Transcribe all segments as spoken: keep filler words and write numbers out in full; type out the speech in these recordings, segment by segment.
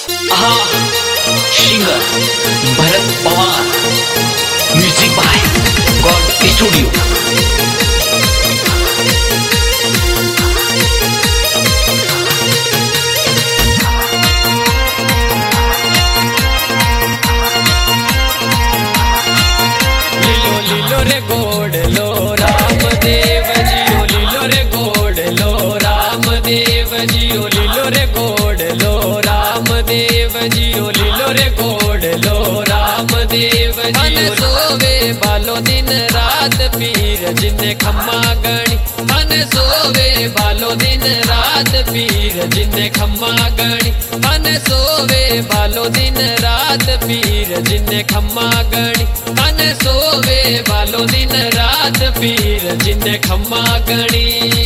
हाँ, singer Bharat Pawar, music by God studio. लीलो लीलो रे गोड लो राम देव जियो, लीलो रे गोड लो राम देव जियो, लीलो रे गोड लो राम देव जियो, लीलो रे गोड लो राम देव जियो। सोवे बालो दिन रात पीर जिन्ने खम्मा गणी, मन सोवे बालो दिन रात पीर जिन्ने खम्मा गणी, मन सोवे बालो दिन रात पीर जिन्ने खम्मा गणी, मन सोवे बालो दिन रात पीर जिन्ने खम्मा गणी।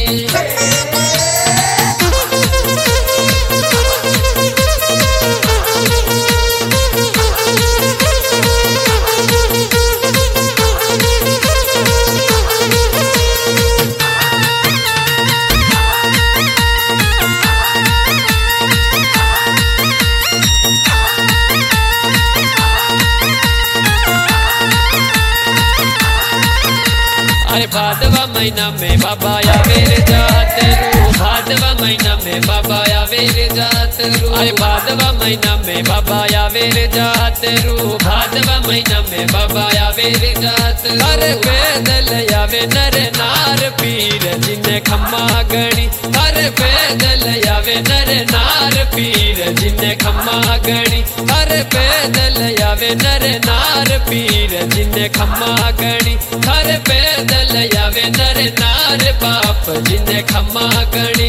अरे भादवा महीना में बाबा आवे रे जात रू, भादवा महीना में बाबा आवे रे जात रू, अरे भादवा महीना में बाबा आवे रे जात रू, भादवा महीना में बाबा आवे रे जात। अरे पैदल आवे नर नार पीर जिन्ने खम्मा गणी, अरे पैदल आवे नर नार पीर जिन्ने खम्मा गणी, अरे पैदल आवे नर नार पीर जिन्ने खम्मा गणी, अरे पैदल आवे नर नार बाप जिन्ने खम्मा गणी।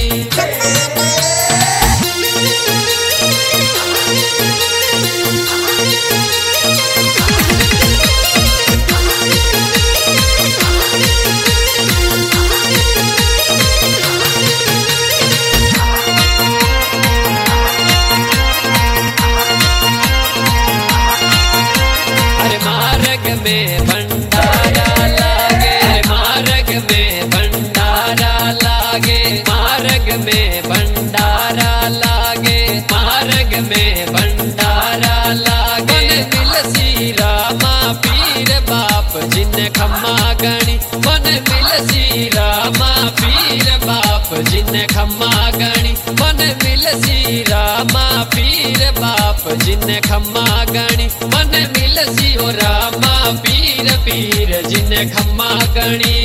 अरे मार्ग में भंडारा लागे, मार्ग में भंडारा लागे, मार्ग में भंडारा लागे, मार्ग में भंडारा लागे। मिल सी रामा पीर बाप जिन्ने खम्मा गणी, मन मिल सी रामा पीर बाप जिन्ने खम्मा गणी, मन मिल सी रामा पीर बाप जिन्ने खम्मा गणी, मन मिल सी ओ रामा पीर पीर जिन्ने खम्मा गणी।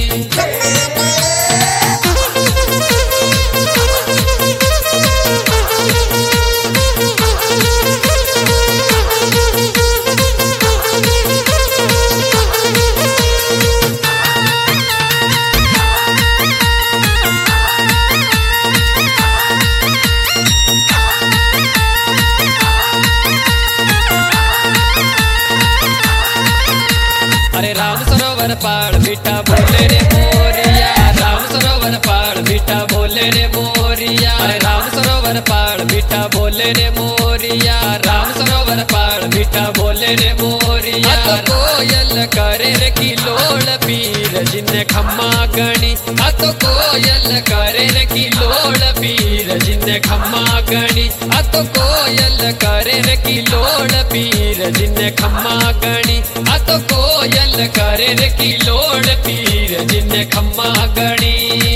अरे राम सरोवर पाड़ बिटा बोले रे मोरिया, राम सरोवर पाड़ बिटा बोले रे मोरिया, अरे राम सरोवर पाड़ बिटा बोले रे मोरिया, राम सरोवर पाड़ बिटा बोले रे मोरिया। तो कोयल करे रे की लोड़ पीर जिन्ने खम्मा गणी, आ तो कोयल करे रे की लोड़ पीर जिन्ने खम्मा गणी, आ तो कोयल करे रे की लोड़ पीर जिन्ने खम्मा गणी, आ तो कोयल करे रे की लोड़ पीर जिन्ने खम्मा गणी।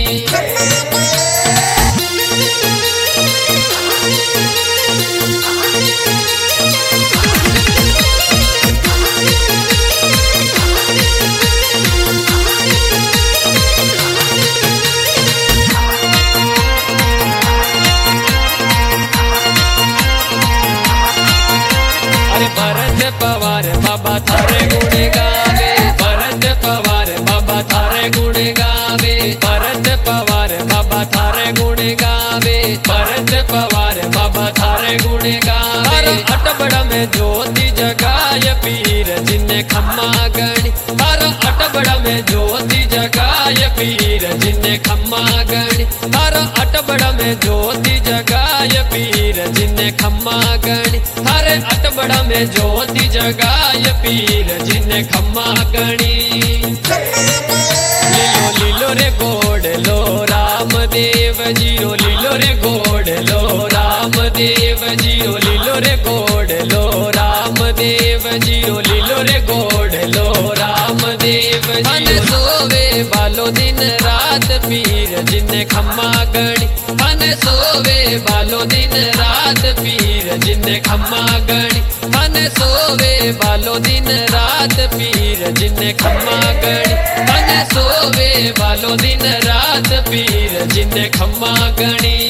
अरे भरत पवार बाबा थारे गुण गावे, भरत पवार बाबा थारे गुण गावे, भरत पवार बाबा थारे गुण गावे, भरत पवार बाबा थारे गुण गावे। अटबड़ा में ज्योति जगाय पीर जिन्ने खम्मा गणी, हर अटबड़ा में ज्योति जगाय पीर जिन्ने खम्मा गणी, हर अटबड़ा में ज्योति जगाय पीर जिन्ने खम्मा गणी, हर अटबड़ा में ज्योति जगाय पीर जिन्ने खम्मा गणी। लीलो लीलो रे गोड लो राम देव जियो, लीलो रे गोड लो राम रामदेव जी ओ लीलो रे गोड़ लो रामदेव जी ओ लीलो रे गोड़ लो रामदेव जी मन सोवे बालो दिन रात पीर जिन्ने खम्मा गणी मन सोवे बालो दिन रात पीर जिन्ने खम्मा गणी मन सोवे बालो दिन रात पीर जिन्ने खम्मा गणी मन सोवे बालो दिन रात पीर जिन्ने खम्मा गणी।